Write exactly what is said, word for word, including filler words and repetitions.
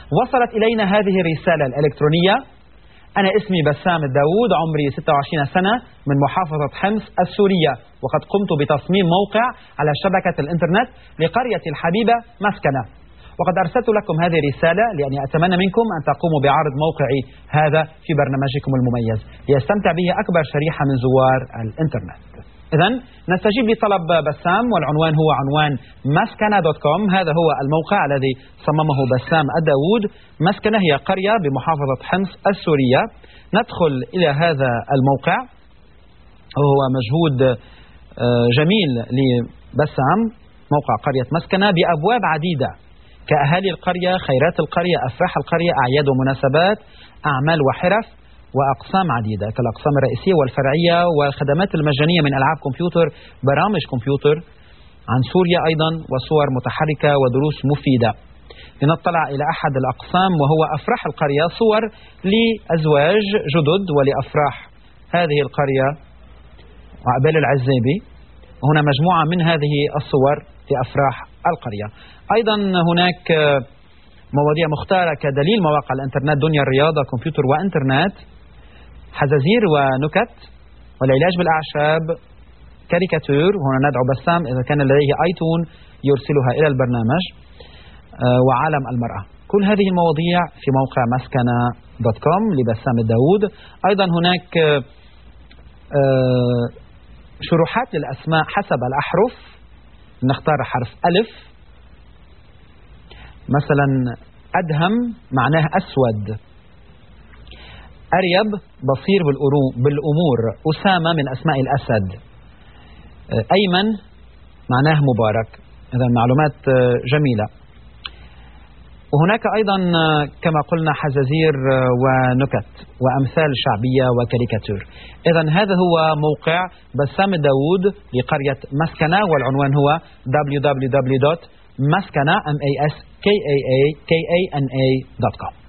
وصلت إلينا هذه الرسالة الإلكترونية: أنا اسمي بسام الداود، عمري ستة وعشرين سنة، من محافظة حمص السورية، وقد قمت بتصميم موقع على شبكة الإنترنت لقرية الحبيبة مسكنة. وقد أرسلت لكم هذه الرسالة لأني أتمنى منكم أن تقوموا بعرض موقعي هذا في برنامجكم المميز ليستمتع به أكبر شريحة من زوار الإنترنت. إذن نستجيب لطلب بسام، والعنوان هو عنوان مسكنة دوت كوم. هذا هو الموقع الذي صممه بسام الداود. مسكنة هي قرية بمحافظة حمص السورية. ندخل إلى هذا الموقع وهو مجهود جميل لبسام، موقع قرية مسكنة بأبواب عديدة كأهالي القرية، خيرات القرية، أفراح القرية، أعياد ومناسبات، أعمال وحرف، وأقسام عديدة كالأقسام الرئيسية والفرعية، والخدمات المجانية من ألعاب كمبيوتر، برامج كمبيوتر عن سوريا أيضا، وصور متحركة ودروس مفيدة. لنطلع إلى أحد الأقسام وهو أفراح القرية، صور لأزواج جدد ولأفراح هذه القرية وعبال العزيبي. هنا مجموعة من هذه الصور لأفراح القرية. أيضا هناك مواضيع مختارة كدليل مواقع الإنترنت، دنيا الرياضة، كمبيوتر وإنترنت، حزازير ونكت، والعلاج بالأعشاب، كاريكاتور. هنا ندعو بسام إذا كان لديه آيتون يرسلها إلى البرنامج، وعالم المرأة. كل هذه المواضيع في موقع مسكنة دوت كوم لبسام الداود. أيضا هناك شروحات للأسماء حسب الأحرف. نختار حرف ألف، مثلا أدهم معناه أسود، أريب بصير بالأمور، أسامة من أسماء الأسد، أيمن معناه مبارك. إذا معلومات جميلة. وهناك أيضا كما قلنا حزازير ونكت وأمثال شعبية وكاريكاتور. إذا هذا هو موقع بسام الداود لقرية مسكنة، والعنوان هو دبليو دبليو دبليو دوت مسكنة دوت كوم.